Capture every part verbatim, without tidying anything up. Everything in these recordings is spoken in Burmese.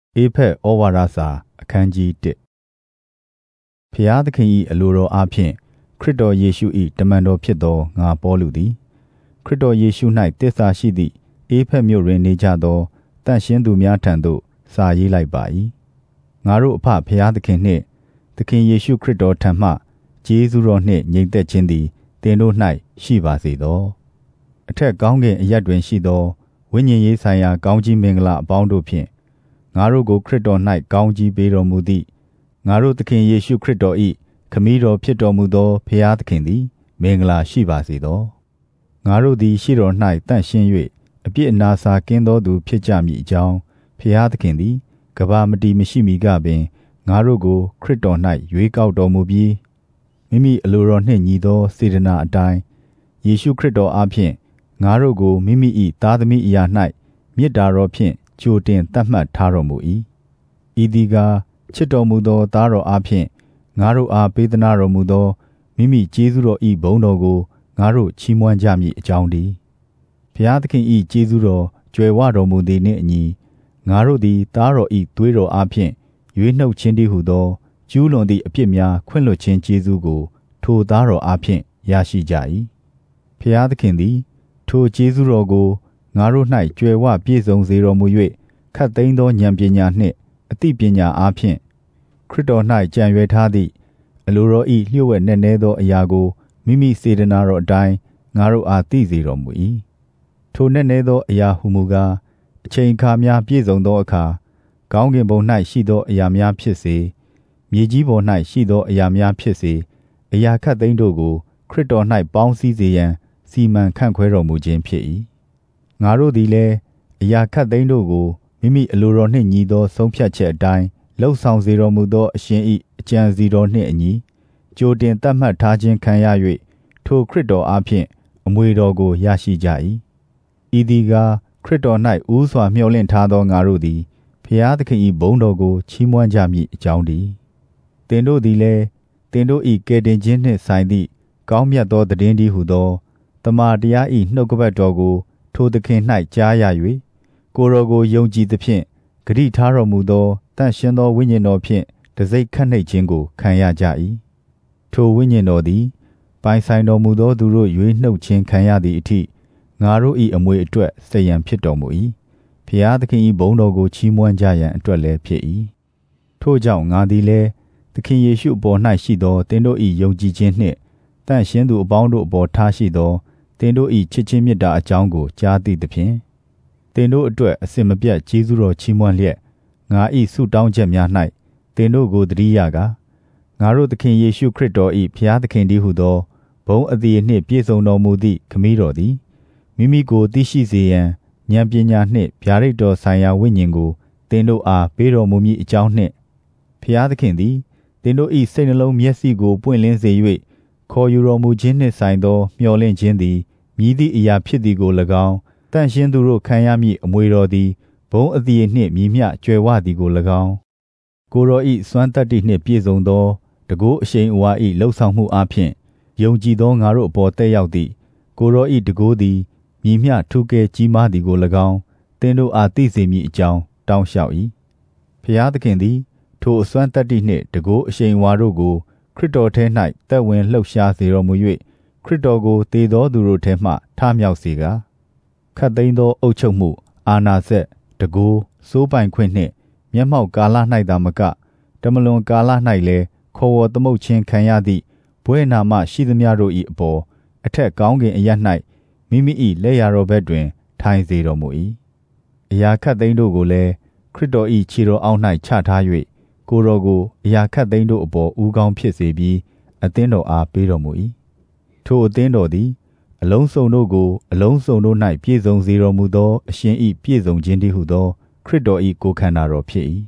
အေဖက်ဩဝါဒစာအခန်းကြီးတစ်ဖျားသခင်၏အလိုတော်အားဖြင့်ခရစ်တော်ယေရှု၏တမန်တော်ဖြစ်သောငါပေါလုသည်ခရစ်တော်ယေရှု၌တစ္ဆာရှိသည့်အေဖက်မြို့တွင်နေကြသောတန်ရှင်းသူများထံသို့စာရေးလိုက်ပါ၏ငါတို့အဖဖျားသခင်နှင့်သခင်ယေရှုခရစ်တော်ထံမှကျေးဇူးတော်နှင့်ငြိမ်သက်ခြင်းသည်သင်တို့၌ရှိပါစေသောအထက်ကောင်းကင်အရပ်တွင်ရှိသောဝိညာဉ်ရေးဆိုင်ရာကောင်းကြီးမင်္ဂလာအပေါင်းတို့ဖြင့်ငါတို့ကိုခရစ်တော်၌ကောင်းကြီးပေးတော်မူသည့်ငါတို့သခင်ယေရှုခရစ်တော်၏ခမည်းတော်ဖြစ်တော်မူသောဖျားသခင်သည်မင်္ဂလာရှိပါစေသောငါတို့သည်ရှိတော်၌တန့်ရှင်း၍အပြစ်အနာစာကင်းသောသူဖြစ်ကြမည်အကြောင်းဖျားသခင်သည်ကဘာမတီမရှိမီကပင်ငါတို့ကိုခရစ်တော်၌ရွေးကောက်တော်မူပြီးမိမိအလိုတော်နှင့်ညီသောစေတနာအတိုင်းယေရှုခရစ်တော်အားဖြင့်ငါတို့ကိုမိမိ၏သားသမီးအရာ၌မေတ္တာတော်ဖြင့်ကြိုတင်သတ်မှတ်ထားတော်မူ၏ဤသည်ကားချစ်တော်မူသောသားတော်အားဖြင့်ငါတို့အားပေးသနာတော်မူသောမိမိကျေးဇူးတော်၏ဘုန်းတော်ကိုငါတို့ချီးမွမ်းကြမည်အကြောင်းတည်းဘုရားသခင်၏ကျေးဇူးတော်ကြွယ်ဝတော်မူသည်နှင့်အညီငါတို့သည်သားတော်၏သွေးတော်အားဖြင့်ရွေးနှုတ်ခြင်းတည်းဟုသောကျူးလွန်သည့်အပြစ်များခွင့်လွှတ်ခြင်းကျေးဇူးကိုထိုသားတော်အားဖြင့်ရရှိကြ၏ဘုရားသခင်သည်ထိုကျေးဇူးတော်ကိုငါတို့၌ကြွယ်ဝပြည့်စုံစေတော်မူ၍ခတ်သိမ်းသောဉာဏ်ပညာနှင့်အသိပညာအားဖြင့်ခရစ်တော်၌ကြံရွယ်ထားသည့်အလိုတော်၏လျှို့ဝှက်နက်နဲသောအရာကိုမိမိစေတနာတော်အတိုင်းငါတို့အားသိစေတော်မူ၏ထိုနက်နဲသောအရာဟုမူကားအချိန်အခါများပြည့်စုံသောအခါကောင်းကင်ဘုံ၌ရှိသောအရာများဖြစ်စေမြေကြီးပေါ်၌ရှိသောအရာများဖြစ်စေအရာခတ်သိမ်းတို့ကိုခရစ်တော်၌ပေါင်းစည်းစေရန်စီမံခန့်ခွဲတော်မူခြင်းဖြစ်၏ငါတို့သည်လည်းအရာခတ်သိမ်းတို့ကိုမိမိအလိုတော်နှင့်ညီသောဆုံးဖြတ်ချက်အတိုင်းလှုပ်ဆောင်စေတော်မူသောအရှင်၏အကြံစီတော်နှင့်အညီကြိုတင်သတ်မှတ်ထားခြင်းခံရ၍ထိုခရစ်တော်အားဖြင့်အမွေတော်ကိုရရှိကြ၏ဤသည်ကားခရစ်တော်၌ဦးစွာမျှော်လင့်ထားသောငါတို့သည်ဖျားသခင်၏ဘုန်းတော်ကိုချီးမွမ်းကြမည်အကြောင်းတည်းသင်တို့သည်လည်းသင်တို့၏ကယ်တင်ခြင်းနှင့်ဆိုင်သည့်ကောင်းမြတ်သောသတင်းတည်းဟုသောတမန်တရား၏နှုတ်ကပတ်တော်ကိုထိုသခင်၌ကြားရ၍ကိုယ်တော်ကိုယုံကြည်သဖြင့်ဂတိထားတော်မူသောတန့်ရှင်းသောဝိညာဉ်တော်ဖြင့်တစိ့ခတ်နှိပ်ခြင်းကိုခံရကြ၏ထိုဝိညာဉ်တော်သည်ပိုင်ဆိုင်တော်မူသောသူတို့ရွေးနှုတ်ခြင်းခံရသည့်အထိငါတို့၏အမွေအတွက်စရန်ဖြစ်တော်မူ၏ဖျားသခင်၏ဘုန်းတော်ကိုချီးမွမ်းကြရန်အတွက်လည်းဖြစ်၏ထို့ကြောင့်ငါသည်လည်းသခင်ယေရှုအပေါ်၌ရှိသောသင်တို့၏ယုံကြည်ခြင်းနှင့်တန့်ရှင်းသူအပေါင်းတို့အပေါ်ထားရှိသောသင်တို့၏ချစ်ခြင်းမေတ္တာအကြောင်းကိုကြားသိသဖြင့်သင်တို့အတွက်အစဉ်မပြတ်ကျေးဇူးတော်ချီးမွမ်းလျက်ငါ၏ဆုတောင်းချက်များ၌သင်တို့ကိုသတိရကားငါတို့သခင်ယေရှုခရစ်တော်၏ဖျားသခင်တည်းဟုသောဘုန်းအသရေနှင့်ပြည့်စုံတော်မူသည့်ခမည်းတော်သည်မိမိကိုသိရှိစေရန်ဉာဏ်ပညာနှင့်ဗျာဒိတ်တော်ဆိုင်ရာဝိညာဉ်ကိုသင်တို့အားပေးတော်မူမည်အကြောင်းနှင့်ဖျားသခင်သည်သင်တို့၏စိတ်နှလုံးမျက်စိကိုပွင့်လင်းစေ၍ခေါ်ယူတော်မူခြင်းနှင့်ဆိုင်သောမျှော်လင့်ခြင်းသည်မြည်သည့်အရာဖြစ်သည်ကို၎င်းတန့်ရှင်းသူတို့ခံရမည့်အမွေတော်သည်ဘုန်းအသရေနှင့်မြည်မျှကြွယ်ဝသည်ကို၎င်းကိုယ်တော်၏စွမ်းတတ္တိနှင့်ပြည့်စုံသောတကုအရှိန်အဝါ၏လှုပ်ဆောင်မှုအပြင်ယုံကြည်သောငါတို့အပေါ်တက်ရောက်သည့်ကိုယ်တော်၏တကုသည်မြည်မျှထူးကဲကြီးမားသည်ကို၎င်းသင်တို့အားသိစေမည်အကြောင်းတောင်းလျှောက်၏ဖျားသခင်သည်ထိုအစွမ်းတတ္တိနှင့်တကုအရှိန်အဝါတို့ကိုခရစ်တော်ထဲ၌သက်ဝင်လှုပ်ရှားစေတော်မူ၍ခရစ်တော်ကိုတည်သောသူတို့ထဲမှထမြောက်စေကားခတ်သိမ်းသောအုပ်ချုပ်မှုအာဏာစက်တကိုးစိုးပိုင်ခွင့်နှင့်မျက်မှောက်ကာလ၌သာမကတမလွန်ကာလ၌လည်းခေါ်ဝေါ်သမုတ်ခြင်းခံရသည့်ဘွဲ့နာမရှိသမျှတို့၏အပေါ်အထက်ကောင်းကင်အရပ်၌မိမိ၏လက်ရတော်ဘက်တွင်ထိုင်စေတော်မူ၏အရာခတ်သိမ်းတို့ကိုလည်းခရစ်တော်၏ခြေတော်အောက်၌ချထား၍ကိုယ်တော်ကိုအရာခတ်သိမ်းတို့အပေါ်ဦးကောင်းဖြစ်စေပြီးအသင်းတော်အားပေးတော်မူ၏ထိုအသင်းတော်သည်အလုံးစုံတို့ကိုအလုံးစုံတို့၌ပြည့်စုံစေတော်မူသောအရှင်၏ပြည့်စုံခြင်းတည်းဟုသောခရစ်တော်၏ကိုယ်ခန္ဓာတော်ဖြစ်၏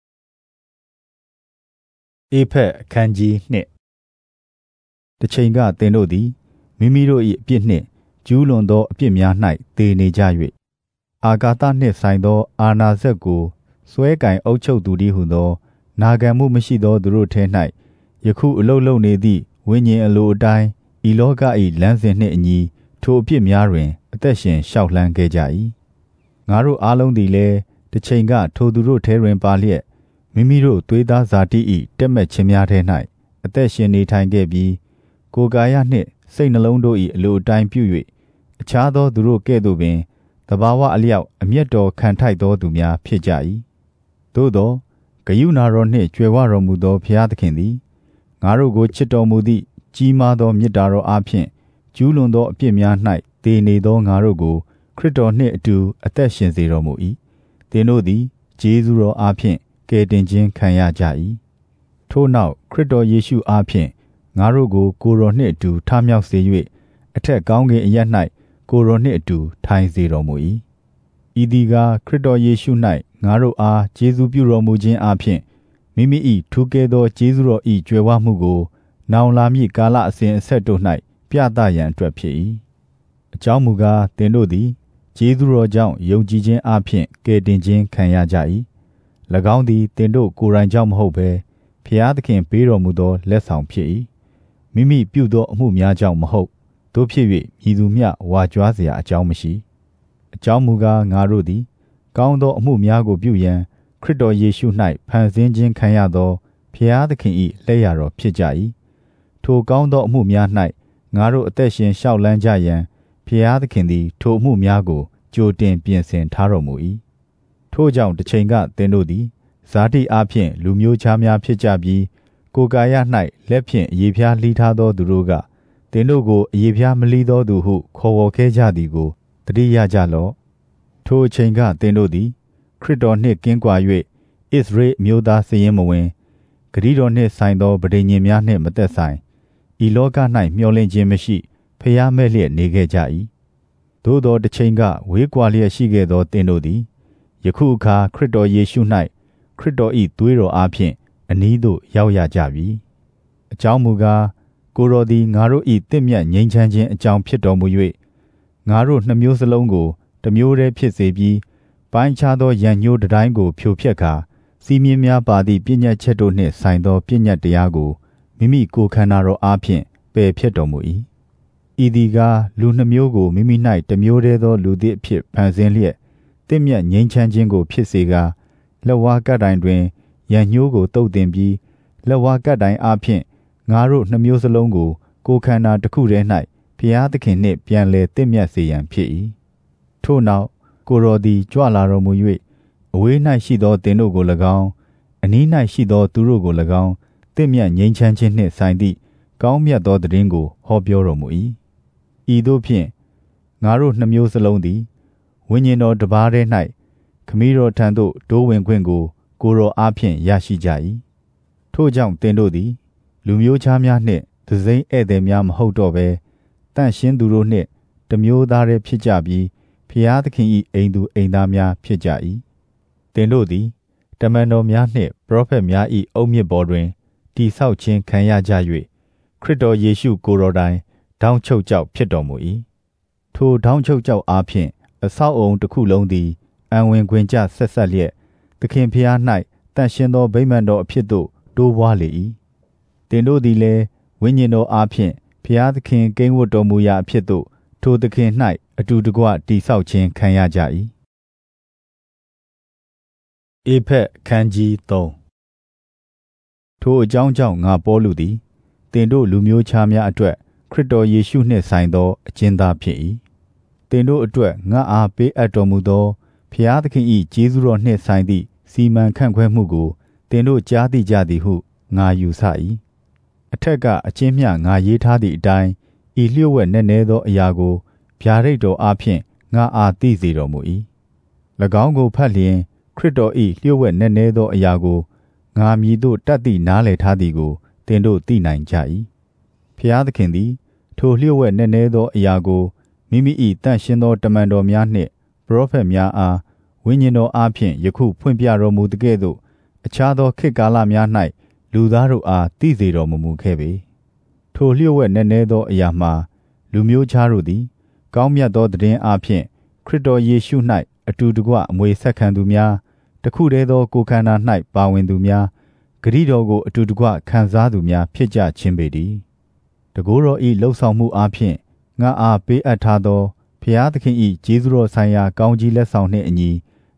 အေဖက်အခန်းကြီးနှစ်တစ်ချိန်ကသင်တို့သည်မိမိတို့၏အပြစ်နှင့်ကျူးလွန်သောအပြစ်များ၌သေနေကြ၍အာဂါသနှင့်ဆိုင်သောအာဏာစက်ကိုစွဲကင်အုပ်ချုပ်သူတည်းဟုသောနာခံမှုမရှိသောသူတို့ထဲ၌ယခုအလုလုနေသည့်ဝိညာဉ်အလိုအတိုင်းဤလောက၏လမ်းစဉ်နှင့်အညီထိုအပြစ်များတွင်အသက်ရှင်ရှောက်လှမ်းခဲ့ကြ၏ငါတို့အားလုံးသည်လည်းတချိန်ကထိုသူတို့ထဲတွင်ပါလျက်မိမိတို့သွေးသားဇာတိ၏တက်မဲ့ခြင်းများထဲ၌အသက်ရှင်နေထိုင်ခဲ့ပြီးကိုယ်ကာယနှင့်စိတ်နှလုံးတို့၏အလိုအတိုင်းပြု၍အခြားသောသူတို့ကဲ့သို့ပင်သဘာဝအလျောက်အမျက်တော်ခံထိုက်သောသူများဖြစ်ကြ၏သို့သောဂရုဏာတော်နှင့်ကြွယ်ဝတော်မူသောဘုရားသခင်သည်ငါတို့ကိုချစ်တော်မူသည့်ကြီးမားသောမေတ္တာတော်အားဖြင့်ကျူးလွန်သောအပြစ်များ၌တည်နေသောငါတို့ကိုခရစ်တော်နှင့်အတူအသက်ရှင်စေတော်မူ၏သင်တို့သည်ကျေးဇူးတော်အားဖြင့်ကယ်တင်ခြင်းခံရကြ၏ထို့နောက်ခရစ်တော်ယေရှုအားဖြင့်ငါတို့ကိုကိုယ်တော်နှင့်အတူထမြောက်စေ၍အထက်ကောင်းကင်အရပ်၌ကိုယ်တော်နှင့်အတူထိုင်စေတော်မူ၏ဤသည်ကားခရစ်တော်ယေရှု၌ငါတို့အားကျေးဇူးပြုတော်မူခြင်းအားဖြင့်မိမိ၏ထူးကဲသောကျေးဇူးတော်၏ကြွယ်ဝမှုကိုနောင်လာမည့်ကာလအစဉ်အဆက်တို့၌ပြသရန်အတွက်ဖြစ်၏အကြောင်းမူကားသင်တို့သည်ကျေးဇူးတော်ကြောင့်ယုံကြည်ခြင်းအားဖြင့်ကယ်တင်ခြင်းခံရကြ၏၎င်းသည်သင်တို့ကိုယ်တိုင်ကြောင့်မဟုတ်ဘဲဖျားသခင်ပေးတော်မူသောလက်ဆောင်ဖြစ်၏မိမိပြုသောအမှုများကြောင့်မဟုတ်တို့ဖြစ်၍မြည်သူမျှဝါကြွားเสียအကြောင်းမရှိအကြောင်းမူကားငါတို့သည်ကောင်းသောအမှုများကိုပြုရန်ခရစ်တော်ယေရှု၌ဖန်ဆင်းခြင်းခံရသောဖျားသခင်၏လက်ရတော်ဖြစ်ကြ၏ထိုကောင်းသောအမှုများ၌ငါတို့အသက်ရှင်လျှောက်လန်းကြရန်ဖျားသခင်သည်ထိုအမှုများကိုကြိုတင်ပြင်ဆင်ထားတော်မူ၏ထို့ကြောင့်တစ်ချိန်ကသင်တို့သည်ဇာတိအားဖြင့်လူမျိုးခြားများဖြစ်ကြပြီးကိုယ်ကာယ၌လက်ဖြင့်အရေဖျားလှီးထားသောသူတို့ကသင်တို့ကိုအရေဖျားမလှီးသောသူဟုခေါ်ဝေါ်ခဲ့ကြသည်ကိုသတိရကြလော့ထိုအချိန်ကသင်တို့သည်ခရစ်တော်နှင့်ကင်းကွာ၍ဣသရေလမျိုးသားစရင်မဝင်ဂတိတော်နှင့်ဆိုင်သောဗဋိညင်များနှင့်မသက်ဆိုင်ဤလောက၌မျှော်လင့်ခြင်းမရှိဖျားမဲ့လျက်နေခဲ့ကြ၏သို့သောတစ်ချိန်ကဝေးကွာလျက်ရှိခဲ့သောသင်တို့သည်ယခုအခါခရစ်တော်ယေရှု၌ခရစ်တော်၏သွေးတော်အားဖြင့်အနီးသို့ရောက်ရကြပြီအကြောင်းမူကားကိုယ်တော်သည်ငါတို့၏တင့်မြတ်ငြိမ်းချမ်းခြင်းအကြောင်းဖြစ်တော်မူ၍ငါတို့နှမျိုးစလုံးကိုတစ်မျိုးတည်းဖြစ်စေပြီးပိုင်းခြားသောရန်ညှိုးတိုင်းကိုဖြိုဖျက်ကာစီးမြင်များပါသည့်ပြည့်ညတ်ချက်တို့နှင့်ဆိုင်သောပြည့်ညတ်တရားကိုမိမိကိုယ်ခန္ဓာတော်အားဖြင့်ပယ်ဖျက်တော်မူ၏ဤသည်ကားလူနှမျိုးကိုမိမိ၌တစ်မျိုးတည်းသောလူသည့်အဖြစ်ဖန်ဆင်းလျက်တင့်မြတ်ငြိမ်းချမ်းခြင်းကိုဖြစ်စေကာလက်ဝါးကပ်တိုင်တွင်ရန်ညှိုးကိုတုတ်တင်ပြီးလက်ဝါးကပ်တိုင်အားဖြင့်ငါတို့နှမျိုးစလုံးကိုကိုယ်ခန္ဓာတစ်ခုတည်း၌ဘုရားသခင်နှင့်ပြန်လည်တင့်မြတ်စေရန်ဖြစ်၏ထို့နောက်ကိုယ်တော်သည်ကြွလာတော်မူ၍အဝေး၌ရှိသောသင်တို့ကို၎င်းအနီး၌ရှိသောသူတို့ကို၎င်းတင့်မြတ်ငြိမ်းချမ်းခြင်းနှင့်ဆိုင်သည့်ကောင်းမြတ်သောသတင်းကိုဟောပြောတော်မူ၏ဤသို့ဖြင့်ငါတို့နှမျိုးစလုံးသည်ဝိညာဉ်တော်တစ်ပါးတည်း၌ခမည်းတော်ထံသို့တိုးဝင်ခွင့်ကိုကိုယ်တော်အားဖြင့်ရရှိကြ၏ထို့ကြောင့်သင်တို့သည်လူမျိုးခြားများနှင့်တစိမ့်ဧည့်သည်များမဟုတ်တော့ဘဲတန့်ရှင်းသူတို့နှင့်တမျိုးသားတည်းဖြစ်ကြပြီးဖျားသခင်၏အိမ်သူအိမ်သားများဖြစ်ကြ၏သင်တို့သည်တမန်တော်များနှင့်ပရောဖက်များ၏အုတ်မြစ်ပေါ်တွင်တည်ဆောက်ခြင်းခံရကြ၍ခရစ်တော်ယေရှုကိုယ်တော်တိုင်ထောင်ချုပ်ကြောက်ဖြစ်တော်မူ၏ထိုထောင်ချုပ်ကြောက်အားဖြင့်အဆောက်အုံတစ်ခုလုံးသည်အံဝင်ခွင်ကျဆက်ဆက်လျက်သခင်ဖျား၌တန့်ရှင်းသောဗိမာန်တော်အဖြစ်သို့တိုးပွားလေ၏သင်တို့သည်လည်းဝိညာဉ်တော်အားဖြင့်ဖျားသခင်ကိန်းဝတ်တော်မူရာအဖြစ်သို့ထိုသခင်၌အတူတကွတည်ဆောက်ခြင်းခံရကြ၏ဧဖက်ခန်းကြီးသုံးထိုအကြောင်းကြောင့်ငါပေါလုသည်သင်တို့လူမျိုးခြားများအတွက်ခရစ်တော်ယေရှုနှင့်ဆိုင်သောအကျဉ်းသားဖြစ်၏သင်တို့အတွက်ငါအားပေးအပ်တော်မူသောဖျားသခင်၏ကျေးဇူးတော်နှင့်ဆိုင်သည့်စီမံခန့်ခွဲမှုကိုသင်တို့ကြားသိကြသည်ဟုငါယူဆ၏အထက်ကအချင်းမျှငါရေးထားသည့်အတိုင်းဤလျှို့ဝှက်နက်နဲသောအရာကိုဗျာဒိတ်တော်အားဖြင့်ငါအားသိစေတော်မူ၏၎င်းကိုဖတ်လျင်ခရစ်တော်၏လျှို့ဝှက်နက်နဲသောအရာကိုငါမည်သို့တတ်သိနားလည်ထားသည်ကိုသင်တို့သိနိုင်ကြ၏ဖျားသခင်သည်ထိုလျှို့ဝှက်နက်နဲသောအရာကိုမိမိ၏တန့်ရှင်းသောတမန်တော်များနှင့်ပရောဖက်များအားဝိညာဉ်တော်အားဖြင့်ယခုဖွင့်ပြတော်မူသကဲ့သို့အခြားသောခေတ်ကာလများ၌လူသားတို့အားသိစေတော်မမူခဲ့ပေထိုလျှို့ဝှက်နက်နဲသောအရာမှာလူမျိုးခြားတို့သည်ကောင်းမြတ်သောသတင်းအားဖြင့်ခရစ်တော်ယေရှု၌အတူတကွအမွေဆက်ခံသူများတခုတည်းသောကိုယ်ခန္ဓာ၌ပါဝင်သူများဂတိတော်ကိုအတူတကွခံစားသူများဖြစ်ကြခြင်းပေတည်းတကိုယ်တော်၏လှုပ်ဆောင်မှုအားဖြင့်ငါအားပေးအပ်ထားသောဖျားသခင်၏ကျေးဇူးတော်ဆိုင်ရာကောင်းကြီးလက်ဆောင်နှင့်အညီ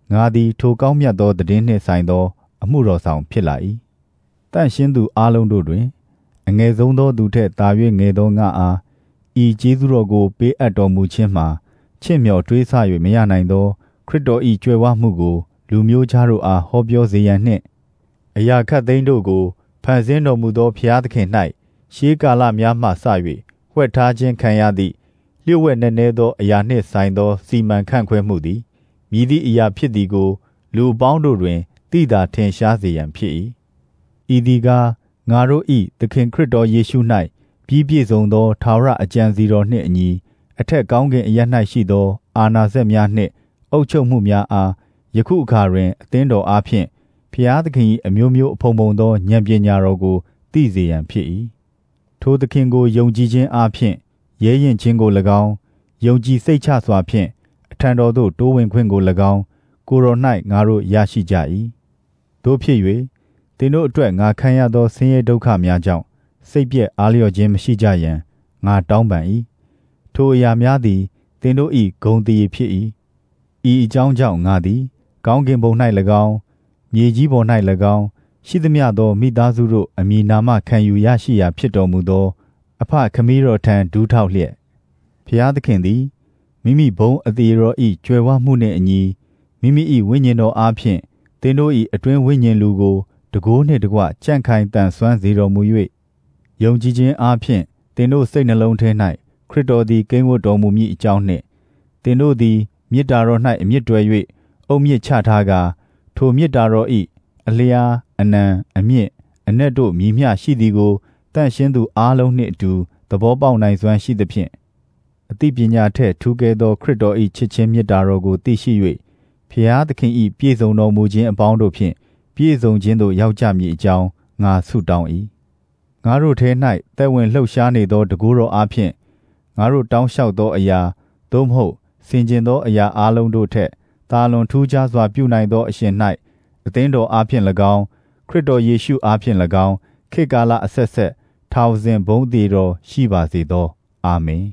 ငါသည်ထိုကောင်းမြတ်သောသတင်းနှင့်ဆိုင်သောအမှုတော်ဆောင်ဖြစ်လာ၏တန့်ရှင်းသူအားလုံးတို့တွင်အငယ်ဆုံးသောသူထက်သာ၍ငယ်သောငါအားဤကျေးဇူးတော်ကိုပေးအပ်တော်မူခြင်းမှာချစ်မြော်တွေးဆ၍မရနိုင်သောခရစ်တော်၏ကြွယ်ဝမှုကိုလူမျိုးခြားတို့အားဟောပြောစေရန်နှင့်အရာခတ်သိမ်းတို့ကိုဖန်ဆင်းတော်မူသောဘုရားသခင်၌ရှေးကာလများမှစ၍ဝှက်ထားခြင်းခံရသည့်လျှို့ဝှက်နက်နဲသောအရာနှင့်ဆိုင်သောစီမံခန့်ခွဲမှုသည်မည်သည့်အရာဖြစ်သည်ကိုလူပေါင်းတို့တွင်သိသာထင်ရှားစေရန်ဖြစ်၏ဤသည်ကားငါတို့၏သခင်ခရစ်တော်ယေရှု၌ပြီးပြည့်စုံသောထာဝရအကြံစီတော်နှင့်အညီအထက်ကောင်းကင်အရပ်၌ရှိသောအာဏာစက်များနှင့်အုပ်ချုပ်မှုများအားယခုအခါတွင်အသင်းတော်အားဖြင့်ဘုရားသခင်၏အမျိုးမျိုးအဖုံဖုံသောဉာဏ်ပညာတော်ကိုသိစေရန်ဖြစ်၏ထိုသခင်ကိုယုံကြည်ခြင်းအားဖြင့်ရဲရင်ခြင်းကို၎င်းယုံကြည်စိတ်ချစွာဖြင့်အထံတော်သို့တိုးဝင်ခွင့်ကို၎င်းကိုယ်တော်၌ငါတို့ရရှိကြ၏တို့ဖြစ်၍သင်တို့အတွက်ငါခံရသောဆင်းရဲဒုက္ခများကြောင့်စိတ်ပြည့်အားလျော့ခြင်းမရှိကြရန်ငါတောင်းပန်၏ထိုအရာများသည်သင်တို့၏ဂုဏ်တည်ဖြစ်၏ဤအကြောင်းကြောင့်ငါသည်ကောင်းကင်ဘုံ၌၎င်းမြေကြီးပေါ်၌၎င်းရှိသမျှသောမိသားစုတို့အမည်နာမခံယူရရှိရာဖြစ်တော်မူသောအဖခမည်းတော်ထံဒူးထောက်လျက်ဖျားသခင်သည်မိမိဘုံအသေးတော်၏ကြွယ်ဝမှုနှင့်အညီမိမိ၏ဝိညာဉ်တော်အားဖြင့်သင်တို့၏အတွင်းဝိညာဉ်လူကိုတကိုးနှင့်တကွကြံ့ခိုင်တန်ဆွမ်းစေတော်မူ၍ယုံကြည်ခြင်းအားဖြင့်သင်တို့စိတ်နှလုံးထဲ၌ခရစ်တော်သည်ကိန်းဝတ်တော်မူမည်အကြောင်းနှင့်သင်တို့သည်မေတ္တာတော်၌အမြင့်တွယ်၍အုတ်မြစ်ချထားကာထိုမေတ္တာတော်၏အလျားအနံအမြင့်အနက်တို့မြည်မျှရှိသည်ကိုတန့်ရှင်းသူအားလုံးနှင့်အတူသဘောပေါက်နိုင်စွမ်းရှိသဖြင့်အသိပညာထက်ထူးကဲသောခရစ်တော်၏ချစ်ခြင်းမေတ္တာတော်ကိုသိရှိ၍ဖျားသခင်၏ပြည့်စုံတော်မူခြင်းအပေါင်းတို့ဖြင့်ပြည့်စုံခြင်းသို့ရောက်ကြမည်အကြောင်းငါဆုတောင်း၏ငါတို့ထဲ၌သက်ဝင်လှုပ်ရှားနေသောတကူတော်အားဖြင့်ငါတို့တောင်းလျှောက်သောအရာသို့မဟုတ်ဆင်ခြင်သောအရာအလုံးတို့ထက်သာလွန်ထူးခြားစွာပြုနိုင်သောအရှင်၌အသင်းတော်အားဖြင့်၎င်းခရစ်တော်ယေရှုအားဖြင့်၎င်းခေတ်ကာလအဆက်ဆက်ထာဝစဉ်ဘုန်းတည်တော်ရှိပါစေသောအာမင်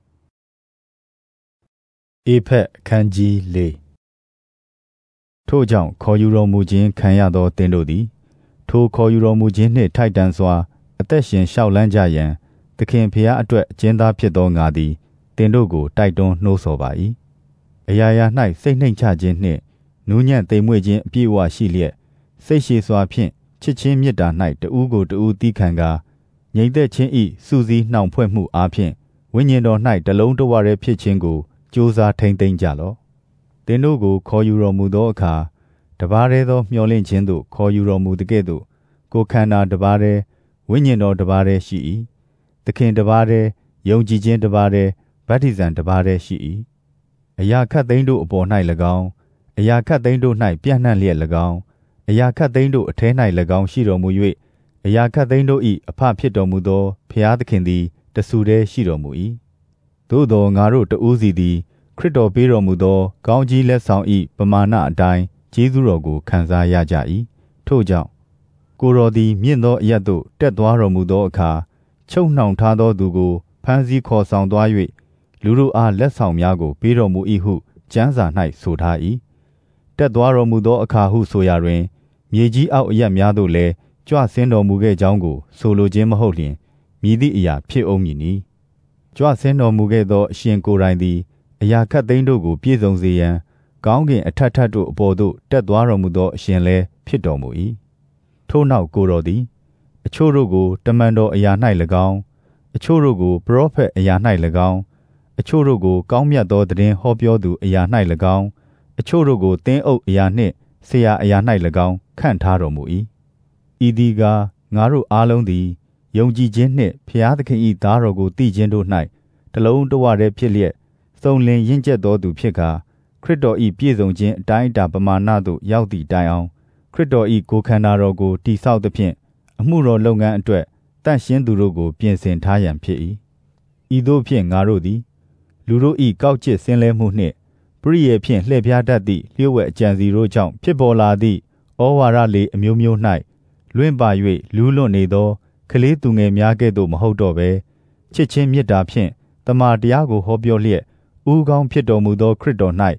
ဧဖက်အခန်းကြီးလေးထို့ကြောင့်ခေါ်ယူတော်မူခြင်းခံရသောသင်တို့သည်ထိုခေါ်ယူတော်မူခြင်းနှင့်ထိုက်တန်စွာအသက်ရှင်လျှောက်လန်းကြရန်သခင်ဖျားအတွက်အကျဉ်းသားဖြစ်သောငါသည်သင်တို့ကိုတိုက်တွန်းနှိုးဆော်ပါ၏အရာရာ၌စိတ်နှိမ်ချခြင်းနှင့်နူးညံ့သိမ်မွေ့ခြင်းအပြည့်အဝရှိလျက်စိတ်ရှည်စွာဖြင့်ချစ်ချင်းမေတ္တာ၌တဦးကိုတဦးသီးခံကာငြိမ်သက်ခြင်း၏စူးစီးနှောင်ဖွဲ့မှုအားဖြင့်ဝိညာဉ်တော်၌တလုံးတဝရဲဖြစ်ခြင်းကိုကြိုးစားထိမ့်သိမ်းကြလော့သင်တို့ကိုခေါ်ယူတော်မူသောအခါတပါးတည်းသောမျှော်လင့်ခြင်းသို့ခေါ်ယူတော်မူသကဲ့သို့ကိုယ်ခန္ဓာတပါးတည်းဝိညာဉ်တော်တပါးတည်းရှိ၏သခင်တပါးတည်းယုံကြည်ခြင်းတပါးတည်းဗတ္တိဇံတပါးတည်းရှိ၏အရာခတ်သိမ်းတို့အပေါ်၌၎င်းအရာခတ်သိမ်းတို့၌ပြန့်နှံ့လျက်၎င်းအရာခတ်သိမ်းတို့အထဲ၌၎င်းရှိတော်မူ၍အရာခတ်သိမ်းတို့၏အဖဖြစ်တော်မူသောဖျားသခင်သည်တဆူတည်းရှိတော်မူ၏သို့သောငါတို့တဦးစီသည်ခရစ်တော်ပေးတော်မူသောကောင်းကြီးလက်ဆောင်၏ပမာဏအတိုင်းကျေးဇူးတော်ကိုခံစားရကြ၏ထို့ကြောင့်ကိုယ်တော်သည်မြင့်သောအရပ်သို့တက်သွားတော်မူသောအခါချုပ်နှောင်ထားသောသူကိုဖမ်းဆီးခေါ်ဆောင်သွား၍လူတို့အားလက်ဆောင်များကိုပေးတော်မူ၏ဟုကျမ်းစာ၌ဆိုထား၏တက်သွားတော်မူသောအခါဟုဆိုရာတွင်မြေကြီးအောက်အရပ်များသို့လည်းကြွဆင်းတော်မူခဲ့ကြောင်းကိုဆိုလိုခြင်းမဟုတ်လျှင်မြည်သည့်အရာဖြစ်အောင်မည်နီကြွဆင်းတော်မူခဲ့သောအရှင်ကိုယ်တိုင်သည်အရာခတ်သိမ်းတို့ကိုပြည့်စုံစေရန်ကောင်းကင်အထက်ထပ်တို့အပေါ်သို့တက်သွားတော်မူသောအရှင်လည်းဖြစ်တော်မူ၏ထို့နောက်ကိုယ်တော်သည်အချို့တို့ကိုတမန်တော်အရာ၌၎င်းအချို့တို့ကိုပရောဖက်အရာ၌၎င်းအချို့တို့ကိုကောင်းမြတ်သောသတင်းဟောပြောသူအရာ၌၎င်းအချို့တို့ကိုသင်းအုပ်အရာနှင့်ဆရာအရာ၌၎င်းခန့်ထားတော်မူ၏ဤသည်ကားငါတို့အားလုံးသည်ယုံကြည်ခြင်းနှင့်ဖျားသခင်၏သားတော်ကိုသိခြင်းတို့၌တလုံးတဝတည်းဖြစ်လျက်စုံလင်ရင့်ကျက်သောသူဖြစ်ကာခရစ်တော်၏ပြည့်စုံခြင်းအတိုင်းအတာပမာဏသို့ရောက်သည့်တိုင်အောင်ခရစ်တော်၏ကိုယ်ခန္ဓာတော်ကိုတည်ဆောက်သဖြင့်အမှုတော်လုပ်ငန်းအတွက်တန့်ရှင်းသူတို့ကိုပြင်ဆင်ထားရန်ဖြစ်၏ဤသို့ဖြင့်ငါတို့သည်လူတို့၏ကောက်ကျစ်ဆင်းလဲမှုနှင့်ပရိယေဖြင့်လှည့်ဖြားတတ်သည့်လျှို့ဝှက်အကြံစီတို့ကြောင့်ဖြစ်ပေါ်လာသည့်ဩဝါဒလေအမျိုးမျိုး၌လွင့်ပါ၍လူးလွတ်နေသောကလေးသူငယ်များကဲ့သို့မဟုတ်တော့ဘဲချစ်ချင်းမေတ္တာဖြင့်တမန်တရားကိုဟောပြောလျက်ဦးကောင်းဖြစ်တော်မူသောခရစ်တော်၌အ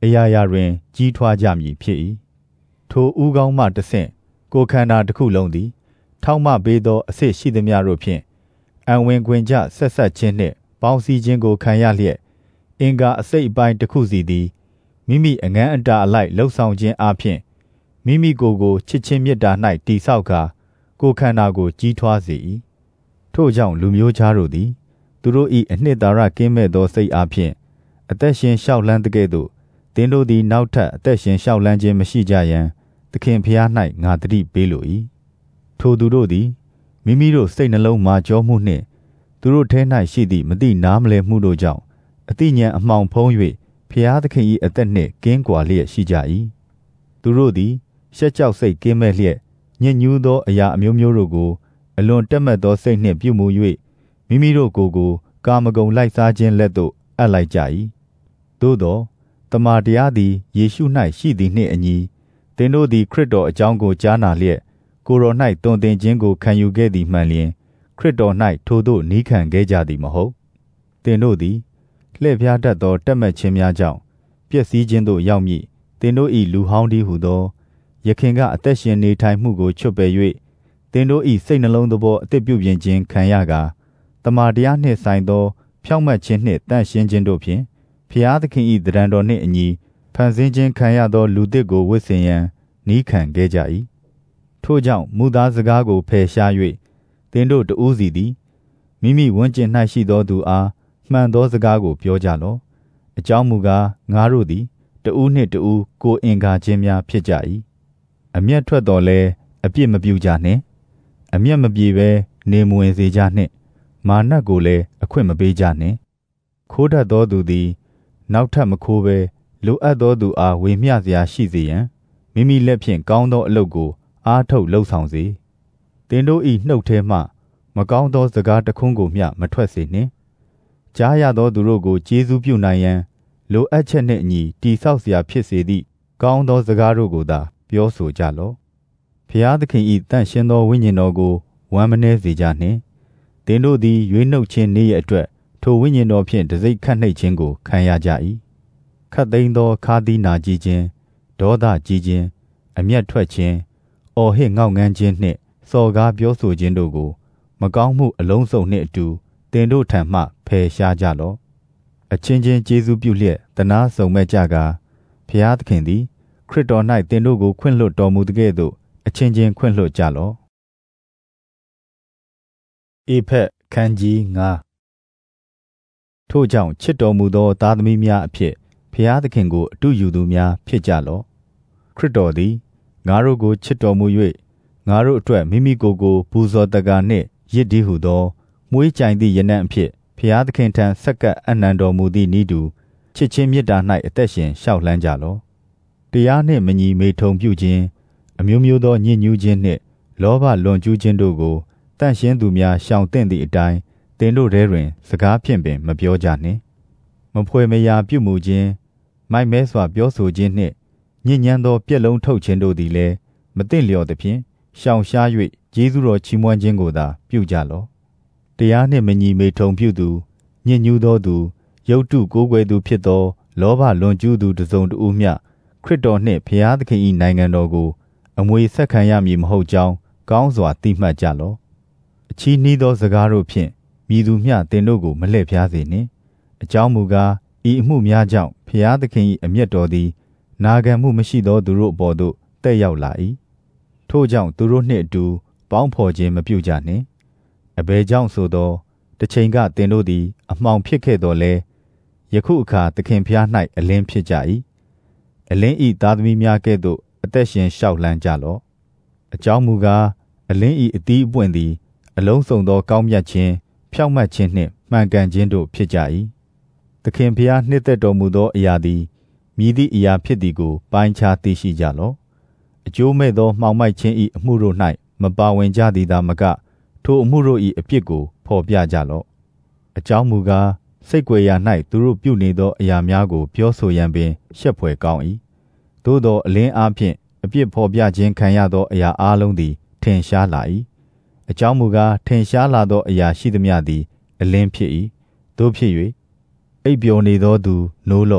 အရာရာတွင်ကြီးထွားကြမည်ဖြစ်၏ထိုဥကောင်းမှတဆင့်ကိုခန္ဓာတစ်ခုလုံးသည်ထောက်မပေးသောအဆစ်ရှိသည်များတို့ဖြင့်အံဝင်ခွင်ကြဆက်ဆက်ခြင်းနှင့်ပေါင်းစည်းခြင်းကိုခံရလျက်အင်္ဂါအစိတ်အပိုင်းတစ်ခုစီသည်မိမိအငန်းအတာအလိုက်လှုပ်ဆောင်ခြင်းအပြင်မိမိကိုယ်ကိုချစ်ချင်းမေတ္တာ၌တည်ဆောက်ကာကိုခန္ဓာကိုကြီးထွားစေ၏ထို့ကြောင့်လူမျိုးခြားတို့သည်သူတို့၏အနှစ်သာရကင်းမဲ့သောစိတ်အပြင်အသက်ရှင်လျှောက်လန်းတဲ့ကဲ့သို့သင်တို့သည်နောက်ထပ်အသက်ရှင်လျှောက်လန်းခြင်းမရှိကြရန်သခင်ဖျား၌ငါတတိပေးလို၏ထိုသူတို့သည်မိမိတို့စိတ်နှလုံးမာကြောမှုနှင့်သူတို့ထဲ၌ရှိသည့်မသိနားမလည်မှုတို့ကြောင့်အတိညာအမှောင်ဖုံး၍ဖျားသခင်၏အသက်နှင့်ကင်းကွာလျက်ရှိကြ၏သူတို့သည်ရှက်ကြောက်စိတ်ကင်းမဲ့လျက်ညစ်ညူးသောအရာအမျိုးမျိုးတို့ကိုအလွန်တက်မဲ့သောစိတ်နှင့်ပြုမှု၍မိမိတို့ကိုယ်ကိုကာမဂုဏ်လိုက်စားခြင်းလက်သို့အပ်လိုက်ကြ၏သို့သောတမန်တရားသည်ယေရှု၌ရှိသည်နှင့်အညီသင်တို့သည်ခရစ်တော်အကြောင်းကိုကြားနာလျက်ကိုယ်တော်၌တုန်သင်ခြင်းကိုခံယူခဲ့သည်မှန်လျင်ခရစ်တော်၌ထိုသို့နီးခံခဲ့ကြသည်မဟုတ်သင်တို့သည်လှည့်ဖျားတတ်သောတက်မဲ့ခြင်းများကြောင့်ပျက်စီးခြင်းသို့ရောက်မည်သင်တို့၏လူဟောင်းတည်းဟုသောယခင်ကအသက်ရှင်နေထိုင်မှုကိုချွတ်ပယ်၍သင်တို့၏စိတ်နှလုံးသဘောအသစ်ပြုပြင်ခြင်းခံရကာတမန်တရားနှင့်ဆိုင်သောဖြောင့်မတ်ခြင်းနှင့်တန့်ရှင်းခြင်းတို့ဖြင့်ဖျားသခင်၏တရံတော်နှင့်အညီဖန်ဆင်းခြင်းခံရသောလူသစ်ကိုဝတ်ဆင်ရန်နီးခံခဲ့ကြ၏ထို့ကြောင့်မူသားစကားကိုဖယ်ရှား၍သင်တို့တဦးစီသည်မိမိဝန်းကျင်၌ရှိသောသူအားမှန်သောစကားကိုပြောကြလော့အကြောင်းမူကားငါတို့သည်တဦးနှင့်တဦးကိုအင်္ဂါခြင်းများဖြစ်ကြ၏အမျက်ထွက်တော်လဲအပြစ်မပြုကြနှင့်အမျက်မပြေဘဲနေမဝင်စေကြနှင့်မာနကိုလည်းအခွင့်မပေးကြနှင့်ခိုးတတ်သောသူသည်နောက်ထပ်မခိုးဘဲလိုအပ်သောသူအားဝေမျှစရာရှိစေရန်မိမိလက်ဖြင့်ကောင်းသောအလုပ်ကိုအားထုတ်လှုပ်ဆောင်စေသင်တို့၏နှုတ်ထဲမှမကောင်းသောစကားတစ်ခုကိုမျှမထွက်စေနှင့်ကြားရသောသူတို့ကိုကျေးဇူးပြုနိုင်ရန်လိုအပ်ချက်နှင့်အညီတိဆောက်เสียဖြစ်စေသည့်ကောင်းသောစကားတို့ကိုသာပြောဆိုကြလော့ဖျားသခင်၏တန့်ရှင်းသောဝိညာဉ်တော်ကိုဝမ်းမနှဲစေကြနှင့်သင်တို့သည်ရွေးနှုတ်ခြင်းနေ့ရက်အတွက်ထိုဝိညာဉ်တော်ဖြင့်တစိ့ခတ်နှိပ်ခြင်းကိုခံရကြ၏ခတ်သိမ်းသောခါးသီးနာကြီးခြင်းဒေါသကြီးခြင်းအမျက်ထွက်ခြင်းအော်ဟစ်ငေါက်ငန်းခြင်းနှင့်စော်ကားပြောဆိုခြင်းတို့ကိုမကောင်းမှုအလုံးစုံနှင့်အတူသင်တို့ထံမှဖယ်ရှားကြလော့အချင်းချင်းကျေးဇူးပြုလျက်တနာဆုံမဲ့ကြကာဖျားသခင်သည်ခရစ်တော်၌သင်တို့ကိုခွင့်လွှတ်တော်မူတဲ့ကဲ့သို့အချင်းချင်းခွင့်လွှတ်ကြလော့ဧဖက်ခန်းကြီးငါထို့ကြောင့်ချစ်တော်မူသောသားသမီးများအဖြစ်ဖျားသခင်ကိုအတုယူသူများဖြစ်ကြလော့ခရစ်တော်သည်ငါတို့ကိုချစ်တော်မူ၍ငါတို့အတွက်မိမိကိုယ်ကိုပူဇော်တကာနှင့်ရစ်တည်းဟုသောမွေးကြိုင်သည့်ယနံ့အဖြစ်ဖျားသခင်ထံဆက်ကပ်အနံတော်မူသည့်နည်းတူချစ်ချင်းမေတ္တာ၌အသက်ရှင်လျှောက်လှမ်းကြလော့တရားနှင့်မညီမေထုံပြုခြင်းအမျိုးမျိုးသောညစ်ညူးခြင်းနှင့်လောဘလွန်ကျူးခြင်းတို့ကိုတန့်ရှင်းသူများရှောင်သင့်သည့်အတိုင်းသင်တို့ထဲတွင်စကားဖြင့်ပင်မပြောကြနှင့်မဖွယ်မရာပြုမှုခြင်းမိုက်မဲစွာပြောဆိုခြင်းနှင့်ညစ်ညမ်းသောပြက်လုံးထုတ်ခြင်းတို့သည်လည်းမသင့်လျော်သဖြင့်ရှောင်ရှား၍ကျေးဇူးတော်ချီးမွမ်းခြင်းကိုသာပြုကြလော့တရားနှင့်မညီမေထုံပြုသူညစ်ညူးသောသူရုပ်တုကိုးကွယ်သူဖြစ်သောလောဘလွန်ကျူးသူတစ်စုံတစ်ဦးမျှခရစ်တော်နှင့်ဖျားသခင်၏နိုင်ငံတော်ကိုအမွေဆက်ခံရမည်မဟုတ်ကြောင်းကောင်းစွာသိမှတ်ကြလော့အချီးနှီးသောစကားတို့ဖြင့်မည်သူမျှသင်တို့ကိုမလှည့်ဖျားစေနှင့်အကြောင်းမူကားဤအမှုများကြောင့်ဖျားသခင်၏အမျက်တော်သည်နာခံမှုမရှိသောသူတို့အပေါ်သို့တက်ရောက်လာ၏ထို့ကြောင့်သူတို့နှင့်အတူပေါင်းဖော်ခြင်းမပြုကြနှင့်အဘယ်ကြောင့်ဆိုသောတစ်ချိန်ကသင်တို့သည်အမှောင်ဖြစ်ခဲ့တော်လဲယခုအခါသခင်ဖျား၌အလင်းဖြစ်ကြ၏အလင်းဤသားသမီးများကဲ့သို့အသက်ရှင်လျှောက်လှမ်းကြလော့အကြောင်းမူကားအလင်းဤအသီးအပွင့်သည်အလုံးစုံသောကောင်းမြတ်ခြင်းဖြောင့်မတ်ခြင်းနှင့်မှန်ကန်ခြင်းတို့ဖြစ်ကြ၏သခင်ဖျားနှစ်သက်တော်မူသောအရာသည်မြည်သည့်အရာဖြစ်သည်ကိုပိုင်းခြားသိရှိကြလော့အကျိုးမဲ့သောမှောင်မိုက်ခြင်း၏အမှုတို့၌မပါဝင်ကြသည်သာမကထိုအမှုတို့၏အပြစ်ကိုဖော်ပြကြလော့အကြောင်းမူကားစိတ်ကြွယ်ရာ၌သူတို့ပြုနေသောအရာများကိုပြောဆိုရန်ပင်ရှက်ဖွယ်ကောင်း၏သို့သောအလင်းအားဖြင့်အပြစ်ဖော်ပြခြင်းခံရသောအရာအလုံးသည်ထင်ရှားလာ၏အကြောင်းမူကားထင်ရှားလာသောအရာရှိသမျှသည်အလင်းဖြစ်၏သို့ဖြစ်၍အိပ်ပျော်နေသောသူနိုးလော့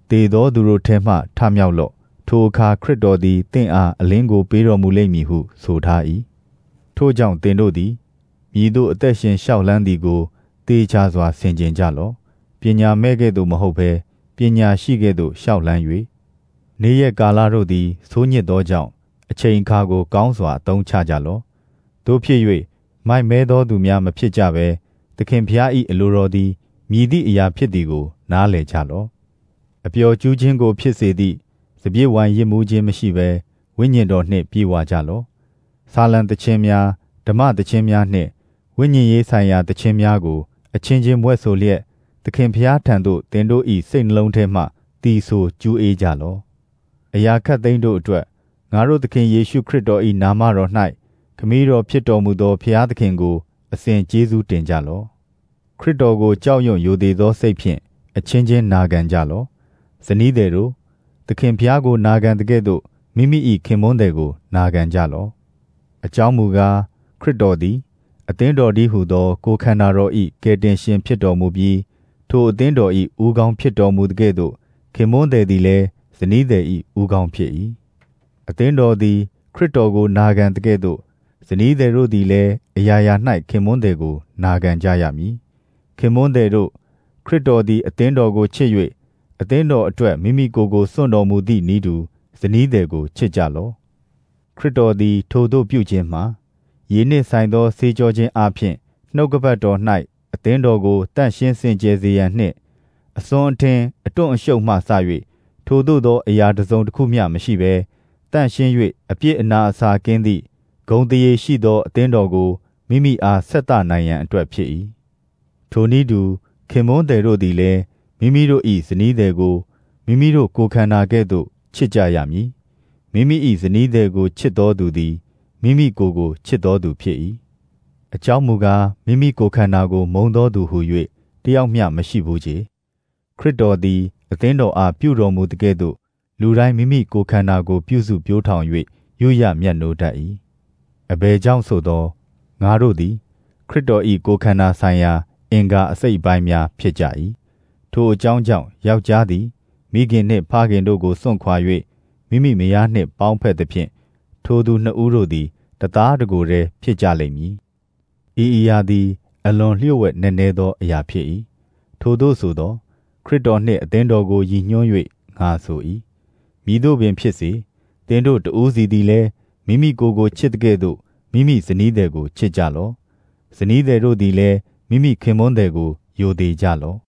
တေသောသူတို့ထဲမှထမြောက်လော့ထိုအခါခရစ်တော်သည်သင်အားအလင်းကိုပေးတော်မူလိမ့်မည်ဟုဆိုထား၏ထို့ကြောင့်သင်တို့သည်မြည်တို့အသက်ရှင်လျှောက်လန်းသည်ကိုတေချာစွာဆင်ခြင်ကြလော့ပညာမဲ့ကဲ့သို့မဟုတ်ဘဲပညာရှိကဲ့သို့လျှောက်လန်း၍နေ့ရက်ကာလတို့သည်ဆိုးညစ်သောကြောင့်အချိန်အခါကိုကောင်းစွာအသုံးချကြလော့တို့ဖြစ်၍မိုက်မဲသောသူများမဖြစ်ကြဘဲသခင်ဖျား၏အလိုတော်သည်မြည်သည့်အရာဖြစ်သည်ကိုနားလည်ကြလော့အပျော်ကျူးခြင်းကိုဖြစ်စေသည့်စပြည့်ဝိုင်ရစ်မှုခြင်းမရှိဘဲဝိညာဉ်တော်နှင့်ပြေဝကြလော့ဆာလံတခြင်းများဓမ္မတခြင်းများနှင့်ဝိညာဉ်ရေးဆိုင်ရာတခြင်းများကိုအချင်းချင်းမွဲ့ဆိုလျက်သခင်ဖျားထံသို့သင်တို့၏စိတ်နှလုံးထဲမှတီးဆိုကျူးအေးကြလော့အရာခတ်သိမ်းတို့အတွက်ငါတို့သခင်ယေရှုခရစ်တော်၏နာမတော်၌ခမည်းတော်ဖြစ်တော်မူသောဖျားသခင်ကိုအစဉ်ကျေးဇူးတင်ကြလော့ခရစ်တော်ကိုကြောက်ရွံ့ယိုသေးသောစိတ်ဖြင့်အချင်းချင်းနာခံကြလော့ဇနီးသည်တို့သခင်ဖျားကိုနာခံတဲ့ကဲ့သို့မိမိ၏ခင်မွန်းသည်ကိုနာခံကြလော့အကြောင်းမူကားခရစ်တော်သည်အသင်းတော်တည်းဟုသောကိုယ်ခန္ဓာတော်၏ကယ်တင်ရှင်ဖြစ်တော်မူပြီးထိုအသင်းတော်၏ဦးခေါင်းဖြစ်တော်မူတဲ့ကဲ့သို့ခင်မွန်းသည်သည်လည်းဇနီးသည်၏ဦးခေါင်းဖြစ်၏အသင်းတော်သည်ခရစ်တော်ကိုနာခံတဲ့ကဲ့သို့ဇနီးသည်တို့သည်လည်းအရာရာ၌ခင်မွန်းသည်ကိုနာခံကြရမည်ခင်မွန်းသည်တို့ခရစ်တော်သည်အသင်းတော်ကိုချစ်၍အသင်းတော်အတွက်မိမိကိုယ်ကိုစွန့်တော်မူသည့်နည်းတူဇနီးသည်ကိုချစ်ကြလော့ခရစ်တော်သည်ထိုသို့ပြုခြင်းမှာယေနှင့်ဆိုင်သောဆေးကြောခြင်းအပြင်နှုတ်ကပတ်တော်၌အသင်းတော်ကိုတန့်ရှင်းစင်ကြယ်စေရန်နှင့်အစွန်းအထင်းအတွန့်အရှုပ်မှစ၍ထိုသို့သောအရာတစ်စုံတစ်ခုမျှမရှိဘဲတန့်ရှင်း၍အပြစ်အနာအဆာကင်းသည့်ဂုဏ်တရေရှိသောအသင်းတော်ကိုမိမိအားဆက်သနိုင်ရန်အတွက်ဖြစ်၏ထိုနည်းတူခင်မွန်းသည်တို့သည်လည်းမိမိတို့၏ဇနီးသည်ကိုမိမိတို့ကိုယ်ခန္ဓာကဲ့သို့ချစ်ကြရမည်မိမိ၏ဇနီးသည်ကိုချစ်တော်သူသည်မိမိကိုယ်ကိုချစ်တော်သူဖြစ်၏အကြောင်းမူကားမိမိကိုယ်ခန္ဓာကိုမုန်းတော်သူဟု၍တယောက်မျှမရှိဘူးချေခရစ်တော်သည်အသင်းတော်အားပြုတော်မူတဲ့ကဲ့သို့လူတိုင်းမိမိကိုယ်ခန္ဓာကိုပြုစုပြောထောင်၍ရွရမြတ်နိုးတတ်၏အဘယ်ကြောင့်ဆိုသောငါတို့သည်ခရစ်တော်၏ကိုယ်ခန္ဓာဆိုင်ရာအင်္ဂါအစိတ်ပိုင်းများဖြစ်ကြ၏ထိုအကြောင်းကြောင့်ယောက်ျားသည်မိခင်နှင့်ဖခင်တို့ကိုစွန့်ခွာ၍မိမိမယားနှင့်ပေါင်းဖက်သဖြင့်ထိုသူနှစ်ဦးတို့သည်တသားတကိုယ်တည်းဖြစ်ကြလိမ့်မည်ဤအရာသည်အလွန်လျှို့ဝှက်နက်နဲသောအရာဖြစ်၏ထိုသို့ဆိုသောခရစ်တော်နှင့်အသင်းတော်ကိုရည်ညွှန်း၍ငါဆို၏မည်သို့ပင်ဖြစ်စေသင်တို့တဦးစီသည်လည်းမိမိကိုယ်ကိုချစ်တဲ့ကဲ့သို့မိမိဇနီးသည်ကိုချစ်ကြလော့ဇနီးသည်တို့သည်လည်းမိမိခင်မွန်းသည်ကိုယိုသေးကြလော့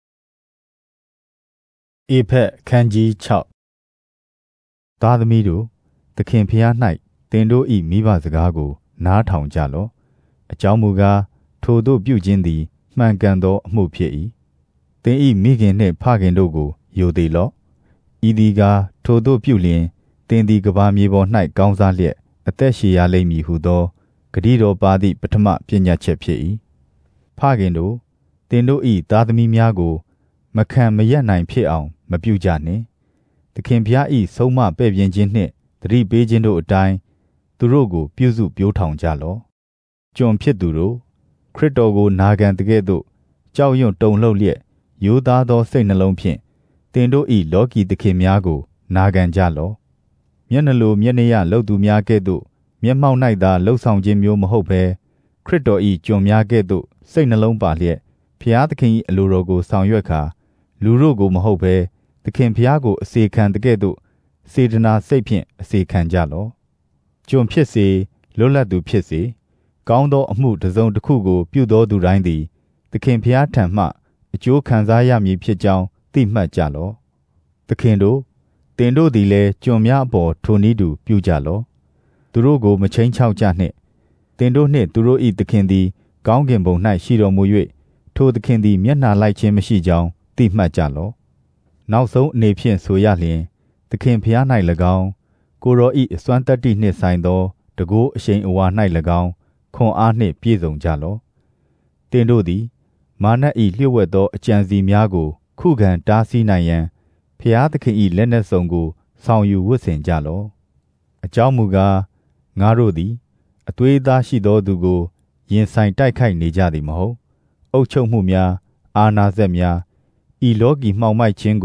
ဧဖက်ခန်းကြီး၆သားသမီးတို့သခင်ဖျား၌သင်တို့၏မိဘစကားကိုနားထောင်ကြလော့အကြောင်းမူကားထိုသို့ပြုခြင်းသည်မှန်ကန်သောအမှုဖြစ်၏သင်၏မိခင်နှင့်ဖခင်တို့ကိုယိုသေးလော့ဤသည်ကားထိုသို့ပြုလျင်သင်သည်ကဘာမြေပေါ်၌ကောင်းစားလျက်အသက်ရှည်ရလိမ့်မည်ဟုသောဂတိတော်ပါသည့်ပထမပညာချက်ဖြစ်၏ဖခင်တို့သင်တို့၏သားသမီးများကိုမခံမရပ်နိုင်ဖြစ်အောင်မပြုကြနှင့်သခင်ဖျား၏ဆုံးမပဲ့ပြင်ခြင်းနှင့်သတိပေးခြင်းတို့အတိုင်းသူတို့ကိုပြုစုပြောထောင်ကြလော့ကျွန်ဖြစ်သူတို့ခရစ်တော်ကိုနာခံတဲ့ကဲ့သို့ကြောက်ရွံ့တုန်လှုပ်လျက်ရိုးသားသောစိတ်နှလုံးဖြင့်သင်တို့၏လောကီသခင်များကိုနာခံကြလော့မျက်နှလိုမျက်နှာရလှုပ်သူများကဲ့သို့မျက်မှောက်၌သာလှုပ်ဆောင်ခြင်းမျိုးမဟုတ်ဘဲခရစ်တော်၏ကျွန်များကဲ့သို့စိတ်နှလုံးပါလျက်ဖျားသခင်၏အလိုတော်ကိုဆောင်ရွက်ခါလူတို့ကိုမဟုတ်ဘဲသခင်ဖျားကိုအစေခံတဲ့ကဲ့သို့စေတနာစိတ်ဖြင့်အစေခံကြလော့ကျွန်ဖြစ်စေလွတ်လပ်သူဖြစ်စေကောင်းသောအမှုတစ်စုံတစ်ခုကိုပြုသောသူတိုင်းသည်သခင်ဖျားထံမှအကျိုးခံစားရမည်ဖြစ်ကြောင်းသိမှတ်ကြလော့သခင်တို့သင်တို့သည်လည်းကျွန်များအပေါ်ထိုနည်းတူပြုကြလော့သူတို့ကိုမချိန်းချောက်ကြနှင့်သင်တို့နှင့်သူတို့၏သခင်သည်ကောင်းကင်ဘုံ၌ရှိတော်မူ၍ထိုသခင်သည်မျက်နှာလိုက်ခြင်းမရှိကြောင်းသိမှတ်ကြလော့နောက်ဆုံးအနေဖြင့်ဆိုရလျင်သခင်ဖျား၌၎င်းကိုယ်တော်၏အစွမ်းတတ္တိနှင့်ဆိုင်သောတကိုးအရှိန်အဝါ၌၎င်းခွန်အားနှင့်ပြည့်စုံကြလော့သင်တို့သည်မာန၏လျှို့ဝှက်သောအကြံစီများကိုခုခံတားဆီးနိုင်ရန်ဖျားသခင်၏လက်နက်စုံကိုဆောင်ယူဝတ်ဆင်ကြလော့အကြောင်းမူကားငါတို့သည်အသွေးအသားရှိသောသူကိုရင်ဆိုင်တိုက်ခိုက်နေကြသည်မဟုတ်အုပ်ချုပ်မှုများအာဏာစက်များဤလောကီမှောင်မိုက်ခြင်းကို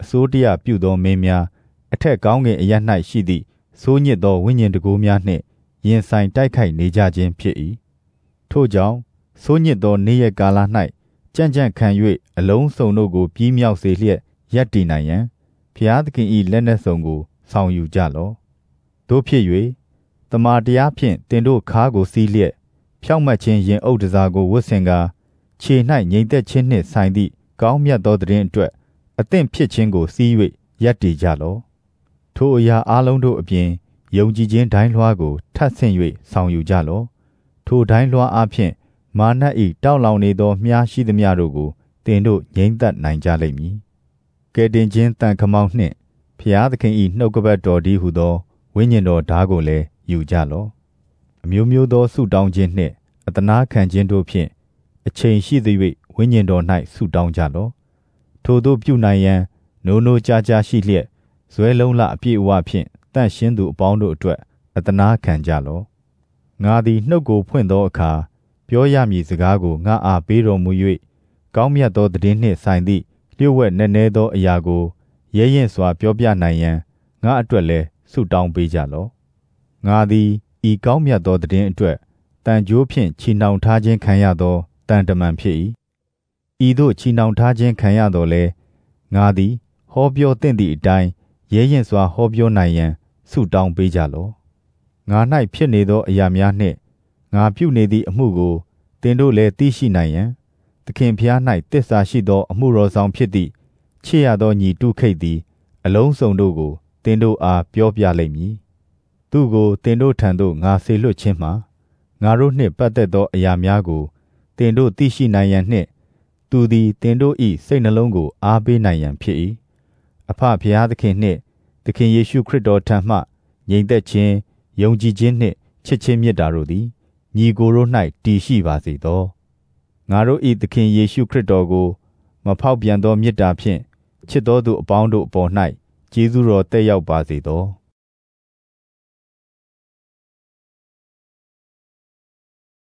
အစိုးတရားပြုသောမင်းများအထက်ကောင်းကင်အရပ်၌ရှိသည့်ဆိုးညစ်သောဝိညာဉ်တကူများနှင့်ရင်ဆိုင်တိုက်ခိုက်နေကြခြင်းဖြစ်၏ထို့ကြောင့်ဆိုးညစ်သောနေ့ရက်ကာလ၌ကြံ့ကြံ့ခံ၍အလုံးစုံတို့ကိုပြီးမြောက်စေလျက်ရပ်တည်နိုင်ရန်ဖျားသခင်၏လက်နက်စုံကိုဆောင်ယူကြလော့တို့ဖြစ်၍တမန်တရားဖြင့်တင်တို့ခါကိုစီးလျက်ဖြောင့်မတ်ခြင်းရင်အုပ်တစားကိုဝတ်ဆင်ကာခြေ၌ငြိမ်သက်ခြင်းနှင့်ဆိုင်သည့်ကောင်းမြတ်သောသတင်းအတွက်အသင့်ဖြစ်ခြင်းကိုစီး၍ရပ်တည်ကြလော့ထိုအရာအလုံးတို့အပြင်ယုံကြည်ခြင်းဒိုင်းလွှားကိုထပ်ဆင့်၍ဆောင်ယူကြလော့ထိုဒိုင်းလွှားအပြင်မာန၏တောက်လောင်နေသောမြားရှိသမျှတို့ကိုတင်တို့ငြိမ်သက်နိုင်ကြလိမ့်မည်ကဲတင်ခြင်းတန်ခမောက်နှင့်ဖျားသခင်၏နှုတ်ကပတ်တော်ဒီဟုသောဝိညာဉ်တော်ဓာတ်ကိုလည်းယူကြလော့အမျိုးမျိုးသောဆုတောင်းခြင်းနှင့်အတနာခံခြင်းတို့ဖြင့်အချိန်ရှိသည်၍ဝိညာဉ်တော်၌ဆုတောင်းကြလော့ထိုတို့ပြုနိုင်ရန်နိုးနိုးကြားကြားရှိလျက်ဇွဲလုံးလအပြည့်အဝဖြင့်တန့်ရှင်းသူအပေါင်းတို့အတွက်အတနာခံကြလော့ငါသည်နှုတ်ကိုဖွင့်သောအခါပြောရမည်စကားကိုငါအားပေးတော်မူ၍ကောင်းမြတ်သောသတင်းနှင့်ဆိုင်သည့်လျှို့ဝှက်နက်နဲသောအရာကိုရဲရင့်စွာပြောပြနိုင်ရန်ငါအတွက်လည်းဆုတောင်းပေးကြလော့ငါသည်ဤကောင်းမြတ်သောသတင်းအတွက်တန်ကြိုးဖြင့်ချီနှောင်ထားခြင်းခံရသောတန်တမန်ဖြစ်၏ဤသို့ချီနှောင်ထားခြင်းခံရတော်လဲငါသည်ဟောပြောသင့်သည့်အတိုင်းရဲရင့်စွာဟောပြောနိုင်ရန်ဆုတောင်းပေးကြလော့ငါ၌ဖြစ်နေသောအရာများနှင့်ငါပြုနေသည့်အမှုကိုသင်တို့လည်းသိရှိနိုင်ရန်သခင်ဖျား၌တစ္ဆာရှိသောအမှုတော်ဆောင်ဖြစ်သည့်ချစ်ရသောညီတုခိတ်သည်အလုံးစုံတို့ကိုသင်တို့အားပြောပြလိမ့်မည်သူကိုသင်တို့ထံသို့ငါဆေလွတ်ခြင်းမှာငါတို့နှင့်ပတ်သက်သောအရာများကိုသင်တို့သိရှိနိုင်ရန်နှင့်သူသည်သင်တို့၏စိတ်နှလုံးကိုအားပေးနိုင်ရန်ဖြစ်၏အဖဖျားသခင်နှင့်သခင်ယေရှုခရစ်တော်ထံမှငြိမ်သက်ခြင်းယုံကြည်ခြင်းနှင့်ချစ်ခြင်းမေတ္တာတို့သည်ညီကိုတို့၌တည်ရှိပါစေသောငါတို့၏သခင်ယေရှုခရစ်တော်ကိုမဖောက်ပြန်သောမေတ္တာဖြင့်ချစ်တော်သူအပေါင်းတို့အပေါ်၌ကျေးဇူးတော်တက်ရောက်ပါစေသော